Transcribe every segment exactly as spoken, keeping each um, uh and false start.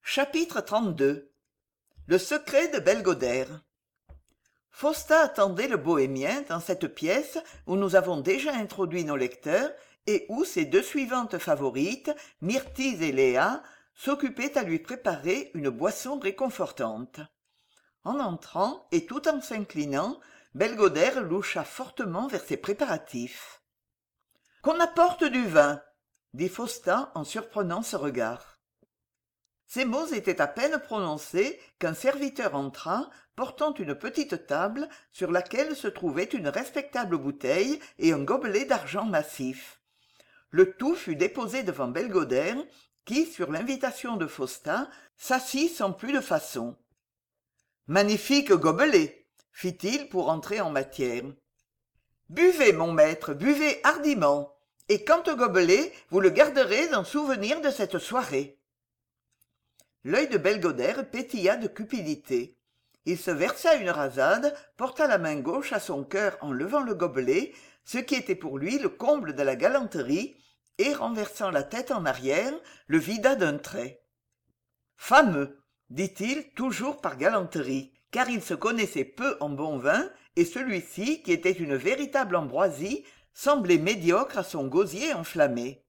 Chapitre trente-deux. Le secret de Belgodère. Faustin attendait le bohémien dans cette pièce où nous avons déjà introduit nos lecteurs et où ses deux suivantes favorites, Myrtille et Léa, s'occupaient à lui préparer une boisson réconfortante. En entrant, et tout en s'inclinant, Belgodère loucha fortement vers ses préparatifs. « Qu'on apporte du vin !» dit Faustin en surprenant ce regard. Ces mots étaient à peine prononcés qu'un serviteur entra, portant une petite table sur laquelle se trouvait une respectable bouteille et un gobelet d'argent massif. Le tout fut déposé devant Belgodère, qui, sur l'invitation de Faustin, s'assit sans plus de façon. « Magnifique gobelet !» fit-il pour entrer en matière. « Buvez, mon maître, buvez hardiment, et quant au gobelet, vous le garderez en souvenir de cette soirée. » L'œil de Belgodère pétilla de cupidité. Il se versa une rasade, porta la main gauche à son cœur en levant le gobelet, ce qui était pour lui le comble de la galanterie, et, renversant la tête en arrière, le vida d'un trait. « Fameux !» dit-il, toujours par galanterie, car il se connaissait peu en bon vin, et celui-ci, qui était une véritable ambroisie, semblait médiocre à son gosier enflammé.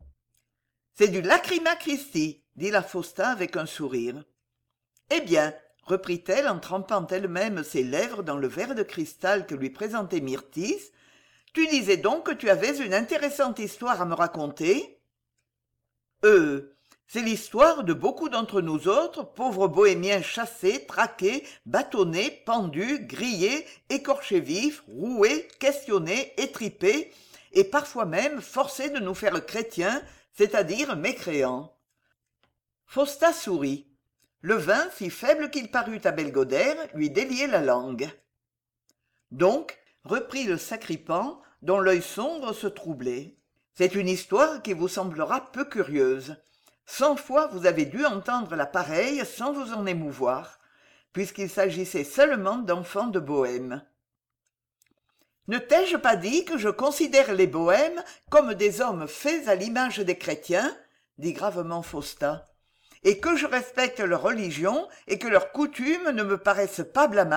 « C'est du Lacryma Christi !» dit la Faustin avec un sourire. « Eh bien, » reprit-elle en trempant elle-même ses lèvres dans le verre de cristal que lui présentait Myrtille, « tu disais donc que tu avais une intéressante histoire à me raconter ?»« Euh, c'est l'histoire de beaucoup d'entre nous autres, pauvres bohémiens chassés, traqués, bâtonnés, pendus, grillés, écorchés vifs, roués, questionnés, étripés, et parfois même forcés de nous faire chrétiens, c'est-à-dire mécréants. » Faustin sourit. Le vin, si faible qu'il parut à Belgodère, lui déliait la langue. « Donc, » reprit le sacripant, dont l'œil sombre se troublait, « c'est une histoire qui vous semblera peu curieuse. Cent fois vous avez dû entendre la pareille sans vous en émouvoir, puisqu'il s'agissait seulement d'enfants de bohème. » « Ne t'ai-je pas dit que je considère les bohèmes comme des hommes faits à l'image des chrétiens ?» dit gravement Faustin. « Et que je respecte leur religion et que leurs coutumes ne me paraissent pas blâmables ? »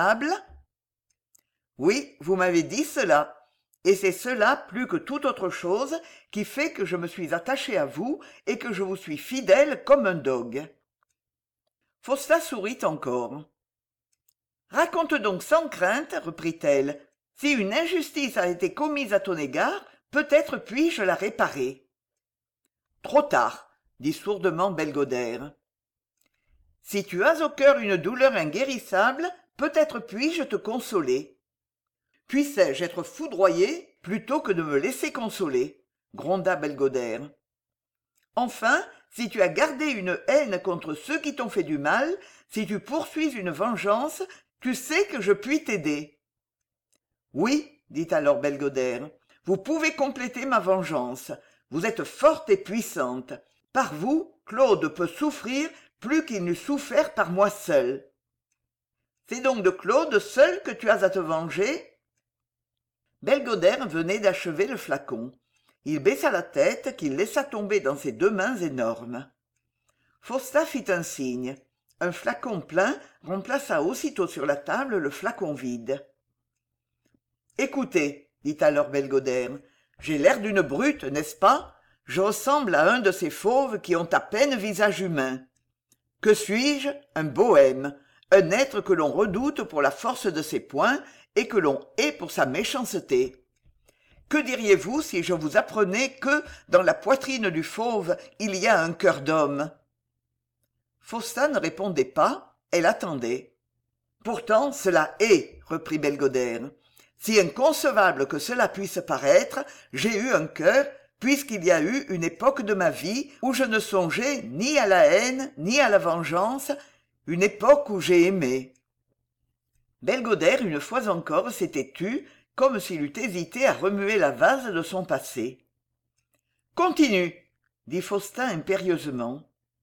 Oui, vous m'avez dit cela, et c'est cela plus que toute autre chose qui fait que je me suis attaché à vous et que je vous suis fidèle comme un dogue. Faustin sourit encore. « Raconte donc sans crainte, reprit-elle, si une injustice a été commise à ton égard, peut-être puis-je la réparer. »« Trop tard, » dit sourdement Belgodère. « Si tu as au cœur une douleur inguérissable, peut-être puis-je te consoler. »« Puissais-je être foudroyé plutôt que de me laisser consoler ?» gronda Belgodère. « Enfin, si tu as gardé une haine contre ceux qui t'ont fait du mal, si tu poursuis une vengeance, tu sais que je puis t'aider. » « Oui, dit alors Belgodère, vous pouvez compléter ma vengeance. Vous êtes forte et puissante. Par vous, Claude peut souffrir plus qu'il n'eût souffert par moi seul. C'est donc de Claude seul que tu as à te venger ?» Belgodère venait d'achever le flacon. Il baissa la tête qu'il laissa tomber dans ses deux mains énormes. Faustin fit un signe. Un flacon plein remplaça aussitôt sur la table le flacon vide. « Écoutez, dit alors Belgodère, j'ai l'air d'une brute, n'est-ce pas ? Je ressemble à un de ces fauves qui ont à peine visage humain. Que suis-je ? Un bohème, un être que l'on redoute pour la force de ses poings et que l'on hait pour sa méchanceté. Que diriez-vous si je vous apprenais que, dans la poitrine du fauve, il y a un cœur d'homme ?» Faustin ne répondait pas, elle attendait. « Pourtant, cela est, reprit Belgodère. Si inconcevable que cela puisse paraître, j'ai eu un cœur, puisqu'il y a eu une époque de ma vie où je ne songeais ni à la haine, ni à la vengeance, une époque où j'ai aimé. » Belgodère, une fois encore, s'était tu, comme s'il eût hésité à remuer la vase de son passé. « Continue, » dit Faustin impérieusement.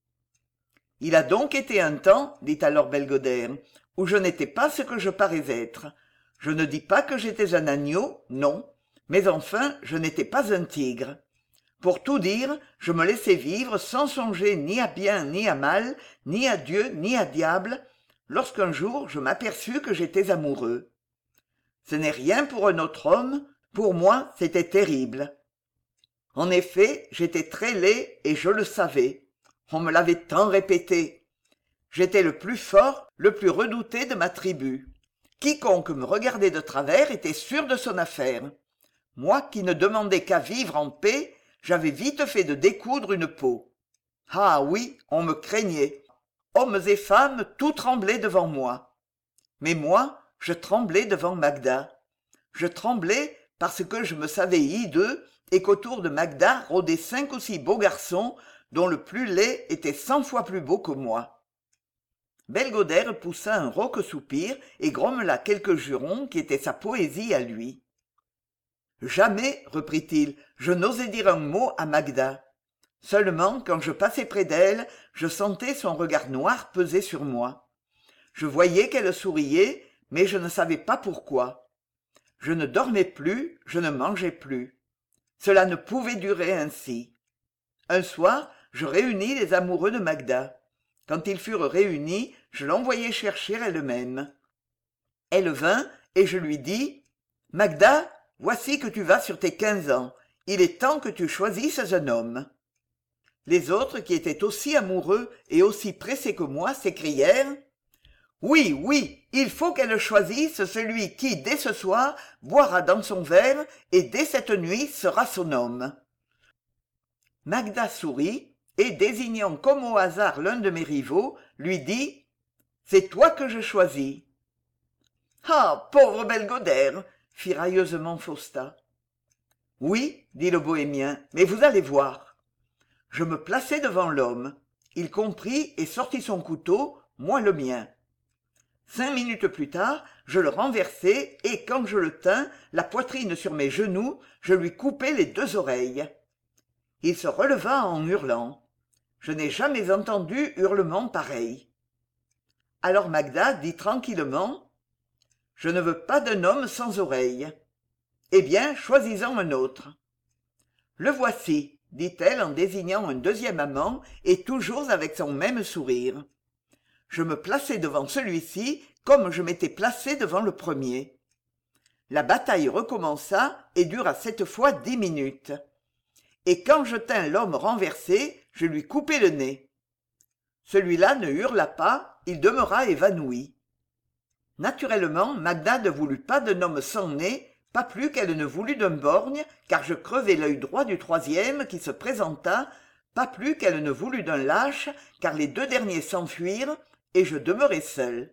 « Il a donc été un temps, dit alors Belgodère, où je n'étais pas ce que je parais être. Je ne dis pas que j'étais un agneau, non, mais enfin, je n'étais pas un tigre. Pour tout dire, je me laissais vivre sans songer ni à bien ni à mal, ni à Dieu ni à diable, lorsqu'un jour je m'aperçus que j'étais amoureux. Ce n'est rien pour un autre homme, pour moi c'était terrible. En effet, j'étais très laid et je le savais. On me l'avait tant répété. J'étais le plus fort, le plus redouté de ma tribu. Quiconque me regardait de travers était sûr de son affaire. Moi qui ne demandais qu'à vivre en paix, j'avais vite fait de découdre une peau. Ah oui, on me craignait. Hommes et femmes, tout tremblait devant moi. Mais moi, je tremblais devant Magda. Je tremblais parce que je me savais hideux et qu'autour de Magda rôdaient cinq ou six beaux garçons dont le plus laid était cent fois plus beau que moi. Belgodère poussa un rauque soupir et grommela quelques jurons qui étaient sa poésie à lui. Jamais, reprit-il, je n'osais dire un mot à Magda. Seulement, quand je passais près d'elle, je sentais son regard noir peser sur moi. Je voyais qu'elle souriait, mais je ne savais pas pourquoi. Je ne dormais plus, je ne mangeais plus. Cela ne pouvait durer ainsi. Un soir, je réunis les amoureux de Magda. Quand ils furent réunis, je l'envoyai chercher elle-même. Elle vint, et je lui dis « Magda, voici que tu vas sur tes quinze ans. Il est temps que tu choisisses un homme. » Les autres, qui étaient aussi amoureux et aussi pressés que moi, s'écrièrent « Oui, oui, il faut qu'elle choisisse celui qui, dès ce soir, boira dans son verre et dès cette nuit sera son homme. » Magda sourit et, désignant comme au hasard l'un de mes rivaux, lui dit « C'est toi que je choisis. » « Ah, pauvre Belgodère !» fit railleusement Faustat. « Oui, dit le bohémien, mais vous allez voir. » Je me plaçai devant l'homme. Il comprit et sortit son couteau, moi le mien. Cinq minutes plus tard, je le renversai et, quand je le tins, la poitrine sur mes genoux, je lui coupai les deux oreilles. Il se releva en hurlant. Je n'ai jamais entendu hurlement pareil. Alors Magda dit tranquillement « Je ne veux pas d'un homme sans oreilles. Eh bien, choisis-en un autre. »« Le voici, » dit-elle en désignant un deuxième amant et toujours avec son même sourire. Je me plaçai devant celui-ci comme je m'étais placé devant le premier. La bataille recommença et dura cette fois dix minutes. Et quand je tins l'homme renversé, je lui coupai le nez. Celui-là ne hurla pas, il demeura évanoui. Naturellement, Magda ne voulut pas d'un homme sans nez, pas plus qu'elle ne voulut d'un borgne, car je crevai l'œil droit du troisième qui se présenta, pas plus qu'elle ne voulut d'un lâche, car les deux derniers s'enfuirent, et je demeurai seul.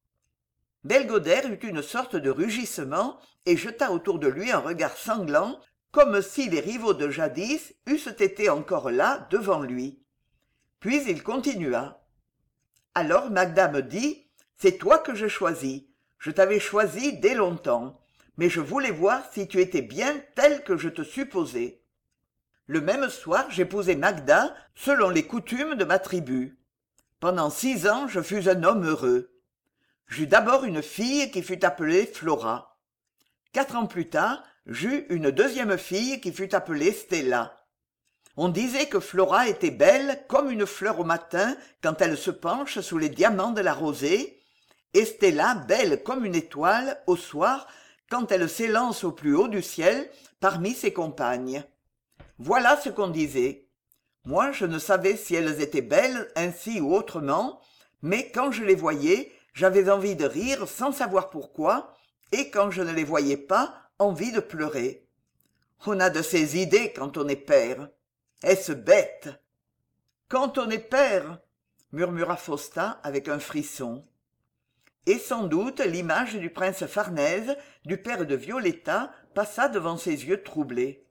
Belgodère eut une sorte de rugissement et jeta autour de lui un regard sanglant, comme si les rivaux de jadis eussent été encore là devant lui. Puis il continua. Alors Magda me dit « C'est toi que je choisis. Je t'avais choisi dès longtemps, mais je voulais voir si tu étais bien tel que je te supposais. » Le même soir, j'épousai Magda selon les coutumes de ma tribu. Pendant six ans, je fus un homme heureux. J'eus d'abord une fille qui fut appelée Flora. Quatre ans plus tard, j'eus une deuxième fille qui fut appelée Stella. On disait que Flora était belle comme une fleur au matin quand elle se penche sous les diamants de la rosée, et Stella belle comme une étoile au soir quand elle s'élance au plus haut du ciel parmi ses compagnes. Voilà ce qu'on disait. Moi, je ne savais si elles étaient belles ainsi ou autrement, mais quand je les voyais, j'avais envie de rire sans savoir pourquoi, et quand je ne les voyais pas, envie de pleurer. On a de ces idées quand on est père. Est-ce bête? Quand on est père, murmura Faustat avec un frisson. Et sans doute l'image du prince Farnèse, du père de Violetta, passa devant ses yeux troublés.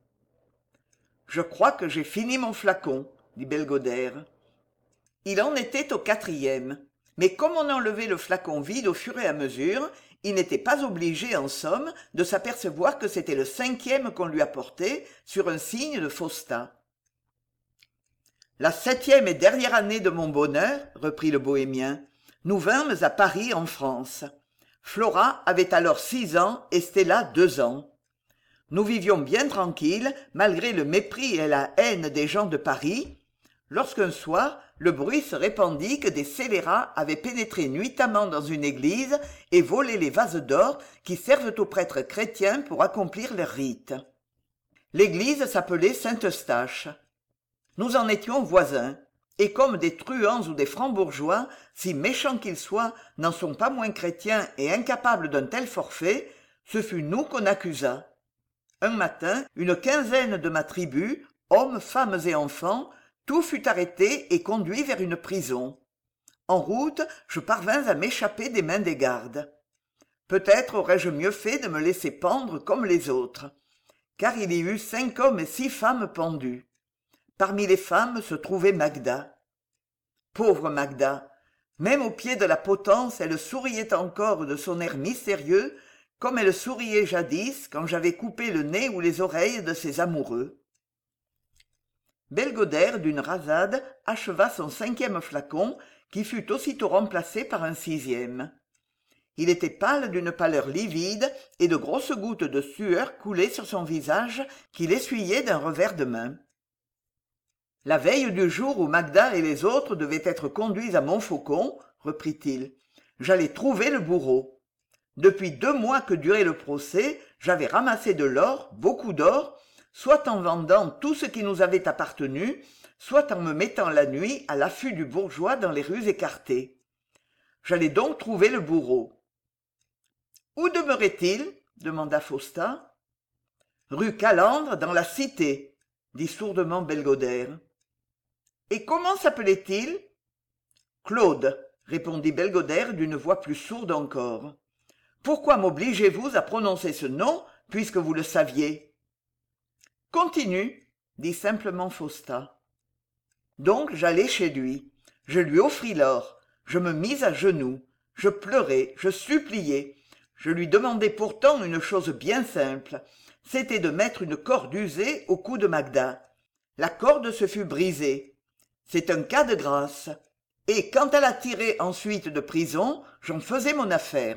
« Je crois que j'ai fini mon flacon, » dit Belgodère. Il en était au quatrième, mais comme on enlevait le flacon vide au fur et à mesure, il n'était pas obligé, en somme, de s'apercevoir que c'était le cinquième qu'on lui apportait sur un signe de Faustat. « La septième et dernière année de mon bonheur, » reprit le bohémien, « nous vînmes à Paris, en France. Flora avait alors six ans et Stella deux ans. Nous vivions bien tranquilles, malgré le mépris et la haine des gens de Paris, lorsqu'un soir, le bruit se répandit que des scélérats avaient pénétré nuitamment dans une église et volé les vases d'or qui servent aux prêtres chrétiens pour accomplir leurs rites. L'église s'appelait Saint-Eustache. Nous en étions voisins, et comme des truands ou des francs-bourgeois, si méchants qu'ils soient, n'en sont pas moins chrétiens et incapables d'un tel forfait, ce fut nous qu'on accusa. Un matin, une quinzaine de ma tribu, hommes, femmes et enfants, tout fut arrêté et conduit vers une prison. En route, je parvins à m'échapper des mains des gardes. Peut-être aurais-je mieux fait de me laisser pendre comme les autres, car il y eut cinq hommes et six femmes pendus. Parmi les femmes se trouvait Magda. Pauvre Magda, même au pied de la potence, elle souriait encore de son air mystérieux, comme elle souriait jadis quand j'avais coupé le nez ou les oreilles de ses amoureux. Belgodère, d'une rasade, acheva son cinquième flacon, qui fut aussitôt remplacé par un sixième. Il était pâle d'une pâleur livide, et de grosses gouttes de sueur coulaient sur son visage qu'il essuyait d'un revers de main. La veille du jour où Magda et les autres devaient être conduits à Montfaucon, reprit-il, j'allais trouver le bourreau. Depuis deux mois que durait le procès, j'avais ramassé de l'or, beaucoup d'or, soit en vendant tout ce qui nous avait appartenu, soit en me mettant la nuit à l'affût du bourgeois dans les rues écartées. J'allais donc trouver le bourreau. « Où demeurait-il » demanda Faustin. « Rue Calandre, dans la Cité, » dit sourdement Belgodère. « Et comment s'appelait-il ?»« Claude, » répondit Belgodère d'une voix plus sourde encore. « Pourquoi m'obligez-vous à prononcer ce nom, puisque vous le saviez ?»« Continue, » dit simplement Faustin. Donc j'allai chez lui. Je lui offris l'or. Je me mis à genoux. Je pleurai, je suppliai. Je lui demandai pourtant une chose bien simple. C'était de mettre une corde usée au cou de Magda. La corde se fut brisée. C'est un cas de grâce. Et quand elle a tiré ensuite de prison, j'en faisais mon affaire.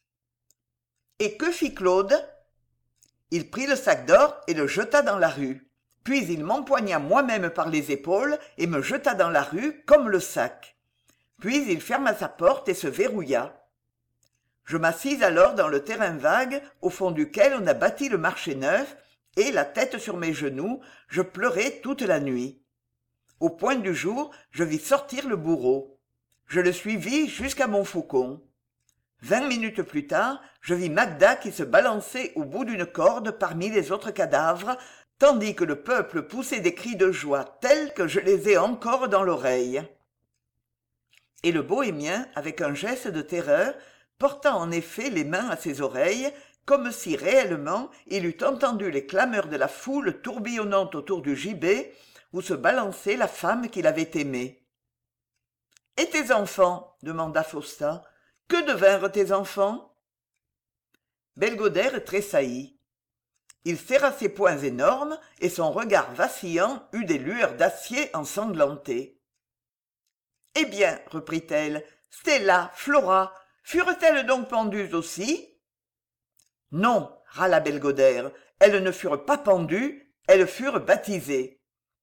Et que fit Claude ? Il prit le sac d'or et le jeta dans la rue. Puis il m'empoigna moi-même par les épaules et me jeta dans la rue comme le sac. Puis il ferma sa porte et se verrouilla. Je m'assis alors dans le terrain vague au fond duquel on a bâti le marché neuf, et, la tête sur mes genoux, je pleurais toute la nuit. Au point du jour, je vis sortir le bourreau. Je le suivis jusqu'à Montfaucon. Vingt minutes plus tard, je vis Magda qui se balançait au bout d'une corde parmi les autres cadavres, tandis que le peuple poussait des cris de joie tels que je les ai encore dans l'oreille. Et le bohémien, avec un geste de terreur, porta en effet les mains à ses oreilles, comme si réellement il eût entendu les clameurs de la foule tourbillonnant autour du gibet où se balançait la femme qu'il avait aimée. « Et tes enfants » demanda Faustin. « Que devinrent tes enfants ?» Belgodère tressaillit. Il serra ses poings énormes et son regard vacillant eut des lueurs d'acier ensanglantées. « Eh bien, reprit-elle, Stella, Flora, furent-elles donc pendues aussi ?»« Non, râla Belgodère, elles ne furent pas pendues, elles furent baptisées. »«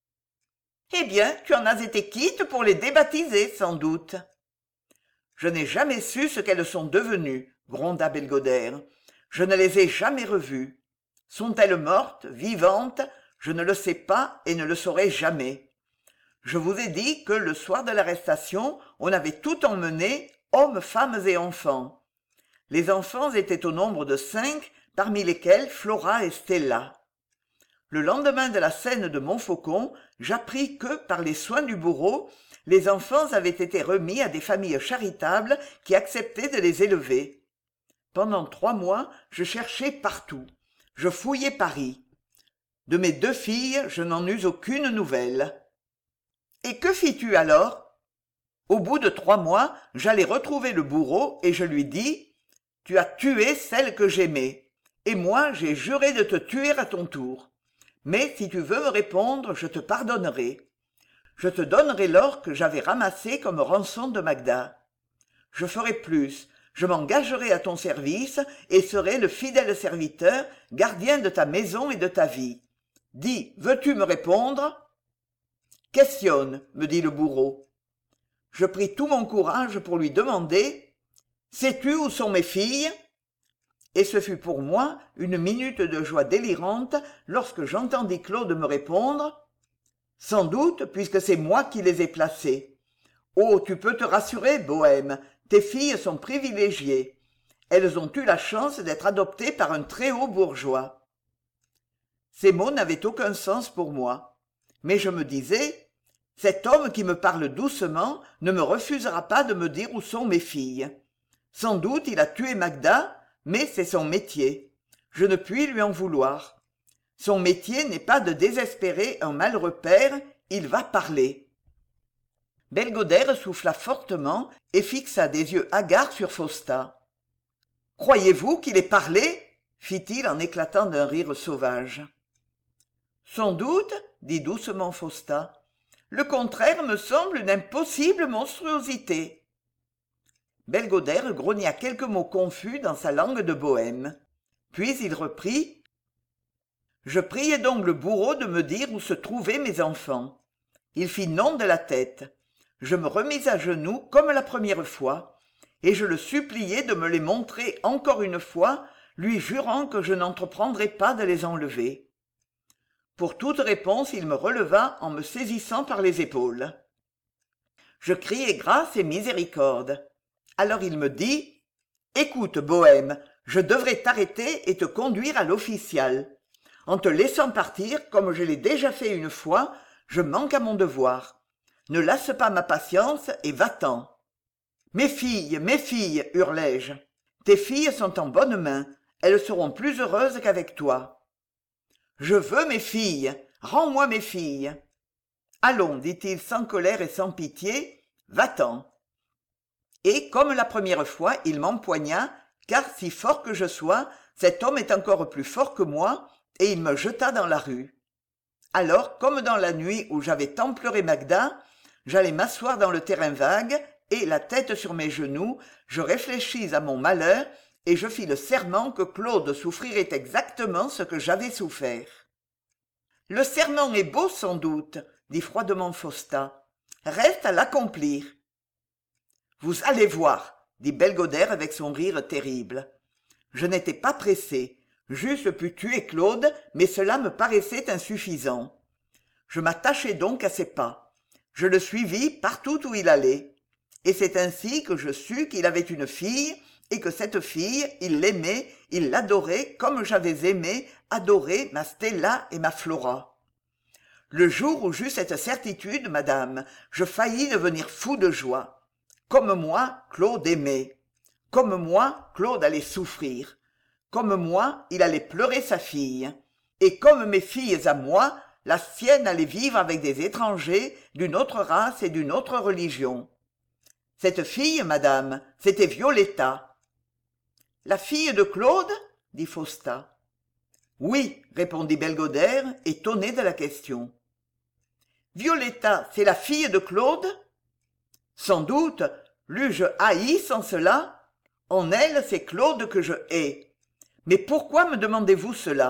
Eh bien, tu en as été quitte pour les débaptiser, sans doute. »« Je n'ai jamais su ce qu'elles sont devenues, gronda Belgodère. Je ne les ai jamais revues. Sont-elles mortes, vivantes? Je ne le sais pas et ne le saurai jamais. Je vous ai dit que le soir de l'arrestation, on avait tout emmené, hommes, femmes et enfants. Les enfants étaient au nombre de cinq, parmi lesquels Flora et Stella. Le lendemain de la scène de Montfaucon, j'appris que, par les soins du bourreau, les enfants avaient été remis à des familles charitables qui acceptaient de les élever. Pendant trois mois, je cherchai partout. Je fouillai Paris. De mes deux filles, je n'en eus aucune nouvelle. Et que fis-tu alors ? Au bout de trois mois, j'allai retrouver le bourreau et je lui dis « Tu as tué celle que j'aimais, et moi j'ai juré de te tuer à ton tour. Mais si tu veux me répondre, je te pardonnerai. Je te donnerai l'or que j'avais ramassé comme rançon de Magda. Je ferai plus, Je m'engagerai à ton service et serai le fidèle serviteur, gardien de ta maison et de ta vie. Dis, veux-tu me répondre ? Questionne, me dit le bourreau. Je pris tout mon courage pour lui demander « Sais-tu où sont mes filles ?» Et ce fut pour moi une minute de joie délirante lorsque j'entendis Claude me répondre « Sans doute, puisque c'est moi qui les ai placées. Oh, tu peux te rassurer, Bohème, tes filles sont privilégiées. Elles ont eu la chance d'être adoptées par un très haut bourgeois. » Ces mots n'avaient aucun sens pour moi. Mais je me disais, cet homme qui me parle doucement ne me refusera pas de me dire où sont mes filles. Sans doute il a tué Magda, mais c'est son métier. Je ne puis lui en vouloir. Son métier n'est pas de désespérer un malheureux père, il va parler. Belgodère souffla fortement et fixa des yeux hagards sur Faustin. « Croyez-vous qu'il ait parlé ?» fit-il en éclatant d'un rire sauvage. « Sans doute, » dit doucement Faustin. « Le contraire me semble une impossible monstruosité. » Belgodère grogna quelques mots confus dans sa langue de bohème. Puis il reprit. « Je priai donc le bourreau de me dire où se trouvaient mes enfants. Il fit non de la tête. Je me remis à genoux comme la première fois, et je le suppliai de me les montrer encore une fois, lui jurant que je n'entreprendrais pas de les enlever. Pour toute réponse, il me releva en me saisissant par les épaules. Je criai grâce et miséricorde. Alors il me dit « Écoute, Bohème, je devrais t'arrêter et te conduire à l'official. En te laissant partir, comme je l'ai déjà fait une fois, je manque à mon devoir. Ne lasse pas ma patience et va-t'en. »« Mes filles, mes filles !» hurlai-je. « Tes filles sont en bonnes mains. Elles seront plus heureuses qu'avec toi. »« Je veux mes filles. Rends-moi mes filles. »« Allons, dit-il sans colère et sans pitié, va-t'en. » Et, comme la première fois, il m'empoigna, car, si fort que je sois, cet homme est encore plus fort que moi, et il me jeta dans la rue. Alors, comme dans la nuit où j'avais tant pleuré Magda, j'allai m'asseoir dans le terrain vague, et, la tête sur mes genoux, je réfléchis à mon malheur, et je fis le serment que Claude souffrirait exactement ce que j'avais souffert. « Le serment est beau, sans doute, » dit froidement Faustin. « Reste à l'accomplir. » « Vous allez voir, » dit Belgodère avec son rire terrible. Je n'étais pas pressé. J'eusse pu tuer Claude, mais cela me paraissait insuffisant. Je m'attachai donc à ses pas. Je le suivis partout où il allait. Et c'est ainsi que je sus qu'il avait une fille, et que cette fille, il l'aimait, il l'adorait comme j'avais aimé, adoré ma Stella et ma Flora. Le jour où j'eus cette certitude, madame, je faillis devenir fou de joie. Comme moi, Claude aimait. Comme moi, Claude allait souffrir. Comme moi, il allait pleurer sa fille. Et comme mes filles à moi, la sienne allait vivre avec des étrangers d'une autre race et d'une autre religion. Cette fille, madame, c'était Violetta. « La fille de Claude ?» dit Faustin. « Oui, » répondit Belgodère, étonné de la question. « Violetta, c'est la fille de Claude ?» Sans doute, l'eus-je haï sans cela ? En elle, c'est Claude que je hais. Mais pourquoi me demandez-vous cela ?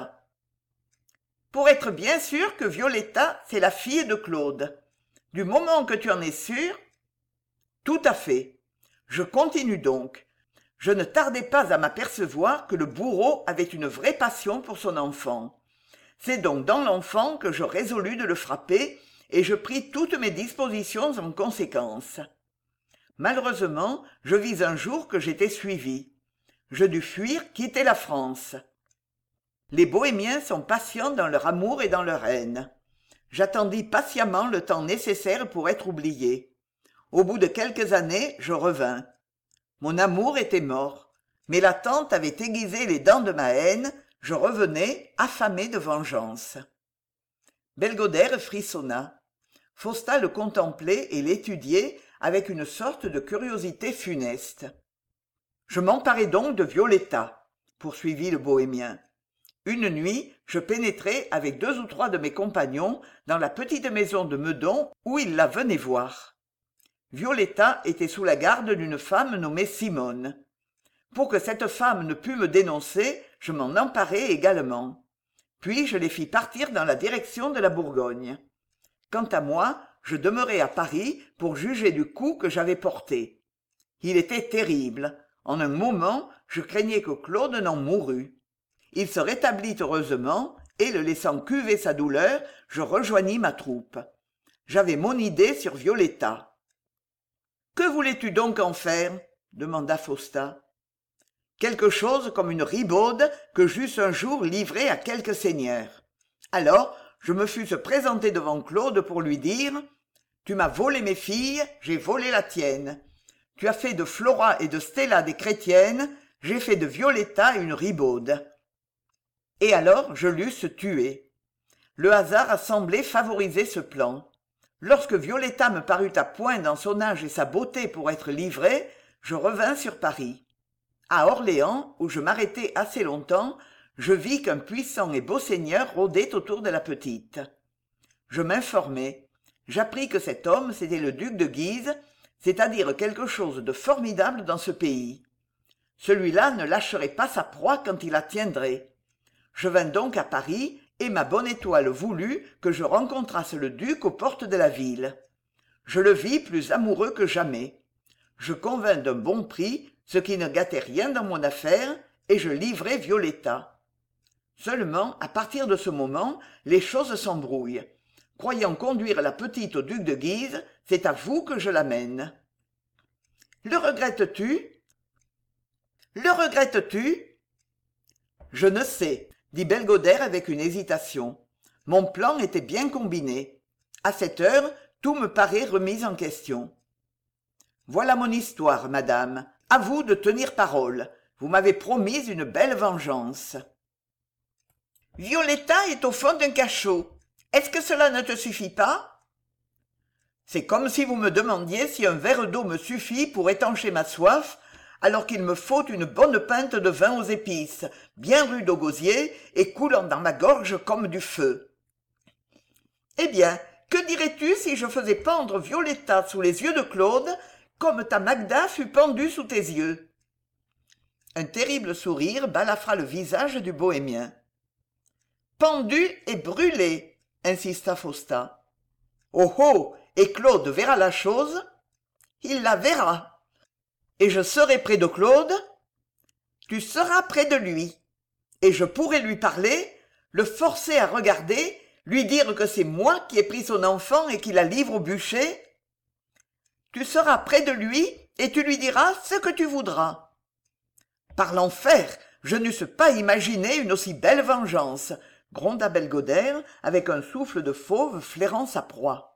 Pour être bien sûr que Violetta, c'est la fille de Claude. Du moment que tu en es sûr ? Tout à fait. Je continue donc. Je ne tardai pas à m'apercevoir que le bourreau avait une vraie passion pour son enfant. C'est donc dans l'enfant que je résolus de le frapper, et je pris toutes mes dispositions en conséquence. Malheureusement, je vis un jour que j'étais suivi. Je dus fuir, quitter la France. Les bohémiens sont patients dans leur amour et dans leur haine. J'attendis patiemment le temps nécessaire pour être oublié. Au bout de quelques années, je revins. Mon amour était mort, mais l'attente avait aiguisé les dents de ma haine, je revenais, affamé de vengeance. Belgodère frissonna. Faustin le contemplait et l'étudiait avec une sorte de curiosité funeste. Je m'emparai donc de Violetta, poursuivit le bohémien. Une nuit, je pénétrai avec deux ou trois de mes compagnons dans la petite maison de Meudon où ils la venaient voir. Violetta était sous la garde d'une femme nommée Simone. Pour que cette femme ne pût me dénoncer, je m'en emparai également. Puis je les fis partir dans la direction de la Bourgogne. Quant à moi, je demeurai à Paris pour juger du coup que j'avais porté. Il était terrible. En un moment, je craignais que Claude n'en mourût. Il se rétablit heureusement, et le laissant cuver sa douleur, je rejoignis ma troupe. J'avais mon idée sur Violetta. « Que voulais-tu donc en faire ?» demanda Faustin. « Quelque chose comme une ribaude que j'eusse un jour livrée à quelque seigneur. Alors, je me fusse présenté devant Claude pour lui dire « Tu m'as volé mes filles, j'ai volé la tienne. Tu as fait de Flora et de Stella des chrétiennes, j'ai fait de Violetta une ribaude. » Et alors je l'eusse tuée. Le hasard a semblé favoriser ce plan. Lorsque Violetta me parut à point dans son âge et sa beauté pour être livrée, je revins sur Paris. À Orléans, où je m'arrêtai assez longtemps, je vis qu'un puissant et beau seigneur rôdait autour de la petite. Je m'informai. J'appris que cet homme, c'était le duc de Guise, c'est-à-dire quelque chose de formidable dans ce pays. Celui-là ne lâcherait pas sa proie quand il la tiendrait. Je vins donc à Paris, et ma bonne étoile voulut que je rencontrasse le duc aux portes de la ville. Je le vis plus amoureux que jamais. Je convins d'un bon prix, ce qui ne gâtait rien dans mon affaire, et je livrai Violetta. Seulement, à partir de ce moment, les choses s'embrouillent. Croyant conduire la petite au duc de Guise, c'est à vous que je l'amène. Le regrettes-tu ? Le regrettes-tu ? Je ne sais, dit Belgodère avec une hésitation. Mon plan était bien combiné. À cette heure, tout me paraît remis en question. Voilà mon histoire, madame. À vous de tenir parole. Vous m'avez promis une belle vengeance. Violetta est au fond d'un cachot. Est-ce que cela ne te suffit pas ? C'est comme si vous me demandiez si un verre d'eau me suffit pour étancher ma soif, alors qu'il me faut une bonne pinte de vin aux épices, bien rude au gosier et coulant dans ma gorge comme du feu. Eh bien, que dirais-tu si je faisais pendre Violetta sous les yeux de Claude, comme ta Magda fut pendue sous tes yeux ? Un terrible sourire balafra le visage du bohémien. Pendue et brûlée, insista Faustin. Oh oh, et Claude verra la chose ? Il la verra. Et je serai près de Claude ? Tu seras près de lui. Et je pourrai lui parler, le forcer à regarder, lui dire que c'est moi qui ai pris son enfant et qui la livre au bûcher ? Tu seras près de lui et tu lui diras ce que tu voudras. Par l'enfer, je n'eusse pas imaginé une aussi belle vengeance, gronda Belgodère avec un souffle de fauve flairant sa proie.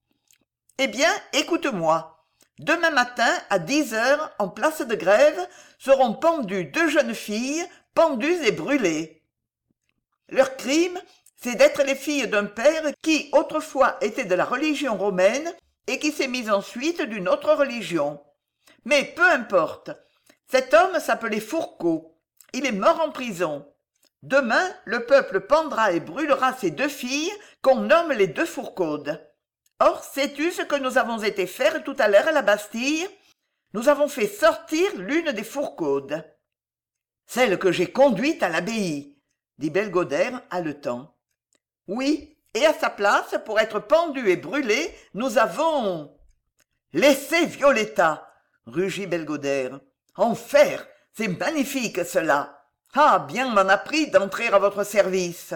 Eh bien, écoute-moi. Demain matin, à dix heures, en place de Grève, seront pendues deux jeunes filles, pendues et brûlées. Leur crime, c'est d'être les filles d'un père qui, autrefois, était de la religion romaine et qui s'est mis ensuite d'une autre religion. Mais peu importe. Cet homme s'appelait Fourcault. Il est mort en prison. Demain, le peuple pendra et brûlera ces deux filles qu'on nomme les deux Fourcaudes. Or, sais-tu ce que nous avons été faire tout à l'heure à la Bastille ? Nous avons fait sortir l'une des Fourcaudes. Celle que j'ai conduite à l'abbaye, dit Belgodère haletant. Oui, et à sa place, pour être pendue et brûlée, nous avons... Laissez Violetta, rugit Belgodère. Enfer, c'est magnifique cela. Ah, bien m'en a pris d'entrer à votre service.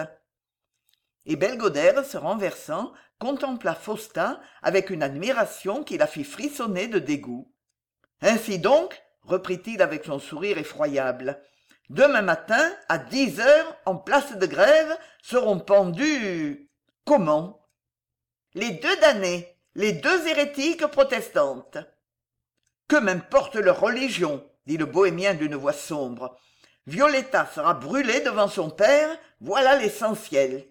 Et Belgodère, se renversant, contempla Faustin avec une admiration qui la fit frissonner de dégoût. Ainsi donc, reprit-il avec son sourire effroyable, demain matin, à dix heures, en place de Grève, seront pendus... Comment ? Les deux damnés, les deux hérétiques protestantes. Que m'importe leur religion, dit le bohémien d'une voix sombre. Violetta sera brûlée devant son père, voilà l'essentiel.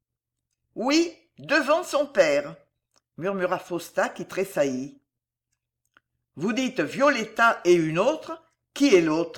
Oui, devant son père, murmura Faustin qui tressaillit. Vous dites Violetta et une autre, qui est l'autre ?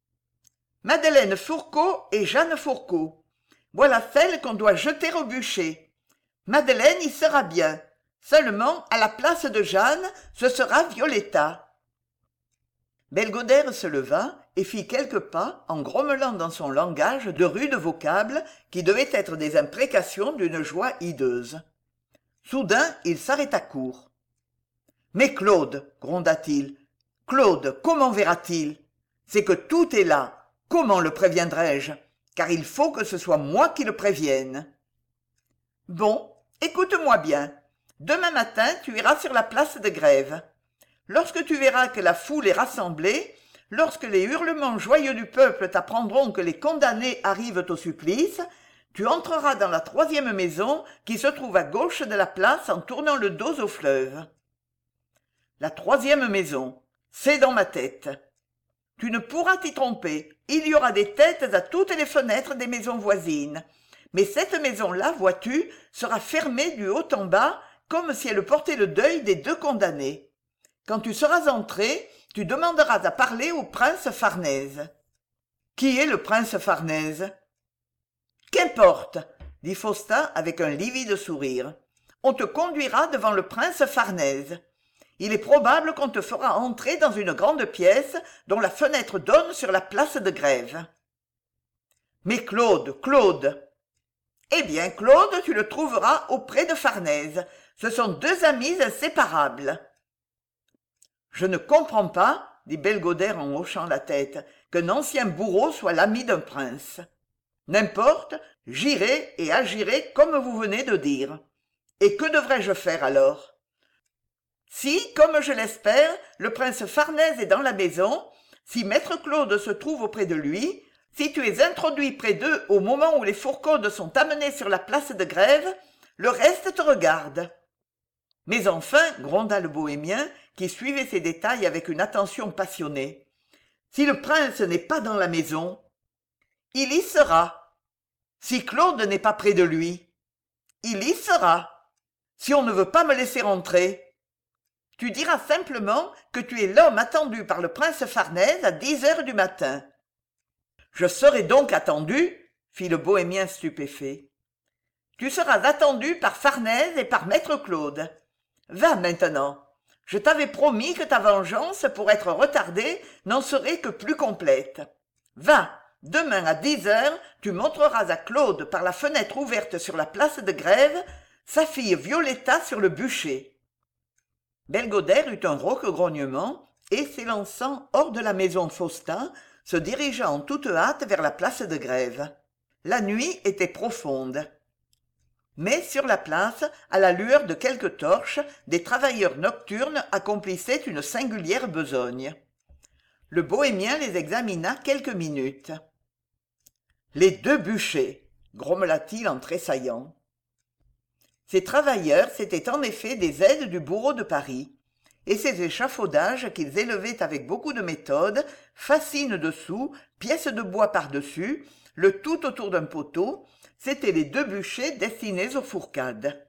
Madeleine Fourcault et Jeanne Fourcault. Voilà celle qu'on doit jeter au bûcher. Madeleine y sera bien. Seulement, à la place de Jeanne, ce sera Violetta. Belgodère se leva et fit quelques pas en grommelant dans son langage de rudes vocables qui devaient être des imprécations d'une joie hideuse. Soudain il s'arrêta court. « Mais Claude, gronda-t-il, Claude, comment verra-t-il? C'est que tout est là. Comment le préviendrai-je? Car il faut que ce soit moi qui le prévienne. » « Bon, écoute-moi bien. Demain matin, tu iras sur la place de Grève. Lorsque tu verras que la foule est rassemblée, lorsque les hurlements joyeux du peuple t'apprendront que les condamnés arrivent au supplice, tu entreras dans la troisième maison qui se trouve à gauche de la place en tournant le dos au fleuve. La troisième maison, c'est dans ma tête. Tu ne pourras t'y tromper, il y aura des têtes à toutes les fenêtres des maisons voisines. Mais cette maison-là, vois-tu, sera fermée du haut en bas, comme si elle portait le deuil des deux condamnés. Quand tu seras entré, tu demanderas à parler au prince Farnèse. »« Qui est le prince Farnèse ?»« Qu'importe, dit Faustin avec un livide sourire. On te conduira devant le prince Farnèse. Il est probable qu'on te fera entrer dans une grande pièce dont la fenêtre donne sur la place de Grève. »« Mais Claude, Claude !»« Eh bien, Claude, tu le trouveras auprès de Farnèse. Ce sont deux amis inséparables. »« Je ne comprends pas, dit Belgodère en hochant la tête, qu'un ancien bourreau soit l'ami d'un prince. N'importe, j'irai et agirai comme vous venez de dire. Et que devrais-je faire alors? Si, comme je l'espère, le prince Farnèse est dans la maison, si maître Claude se trouve auprès de lui, si tu es introduit près d'eux au moment où les fourcaudes sont amenées sur la place de Grève, le reste te regarde. » Mais enfin, gronda le bohémien, qui suivait ces détails avec une attention passionnée, si le prince n'est pas dans la maison, il y sera. Si Claude n'est pas près de lui, il y sera. Si on ne veut pas me laisser entrer, tu diras simplement que tu es l'homme attendu par le prince Farnèse à dix heures du matin. Je serai donc attendu, fit le bohémien stupéfait. Tu seras attendu par Farnèse et par maître Claude. Va maintenant. Je t'avais promis que ta vengeance, pour être retardée, n'en serait que plus complète. Va, demain à dix heures, tu montreras à Claude par la fenêtre ouverte sur la place de Grève sa fille Violetta sur le bûcher. Belgodère eut un rauque grognement et, s'élançant hors de la maison Faustin, se dirigea en toute hâte vers la place de Grève. La nuit était profonde. Mais sur la place, à la lueur de quelques torches, des travailleurs nocturnes accomplissaient une singulière besogne. Le bohémien les examina quelques minutes. « Les deux bûchers !» grommela-t-il en tressaillant. Ces travailleurs, c'étaient en effet des aides du bourreau de Paris, et ces échafaudages qu'ils élevaient avec beaucoup de méthode, fascines dessous, pièces de bois par-dessus, le tout autour d'un poteau, c'étaient les deux bûchers destinés aux fourcades.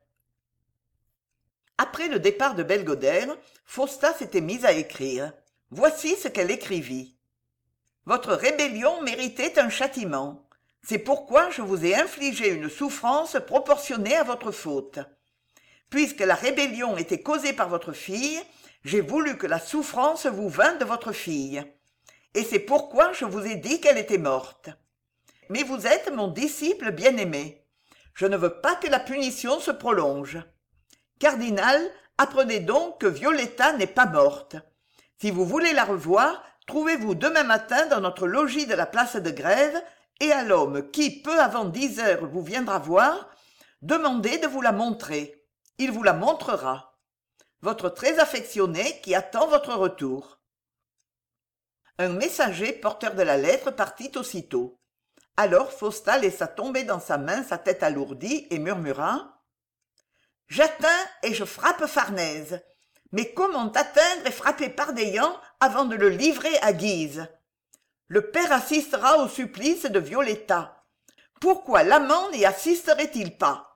Après le départ de Belgodère, Faustin s'était mise à écrire. Voici ce qu'elle écrivit. « Votre rébellion méritait un châtiment. C'est pourquoi je vous ai infligé une souffrance proportionnée à votre faute. Puisque la rébellion était causée par votre fille, j'ai voulu que la souffrance vous vînt de votre fille. Et c'est pourquoi je vous ai dit qu'elle était morte. Mais vous êtes mon disciple bien-aimé. Je ne veux pas que la punition se prolonge. Cardinal, apprenez donc que Violetta n'est pas morte. Si vous voulez la revoir, trouvez-vous demain matin dans notre logis de la place de Grève, et à l'homme qui, peu avant dix heures, vous viendra voir, demandez de vous la montrer. Il vous la montrera. Votre très affectionné qui attend votre retour. » Un messager porteur de la lettre partit aussitôt. Alors Faustin laissa tomber dans sa main sa tête alourdie et murmura « J'atteins et je frappe Farnèse. Mais comment atteindre et frapper Pardaillan avant de le livrer à Guise? Le père assistera au supplice de Violetta. Pourquoi l'amant n'y assisterait-il pas?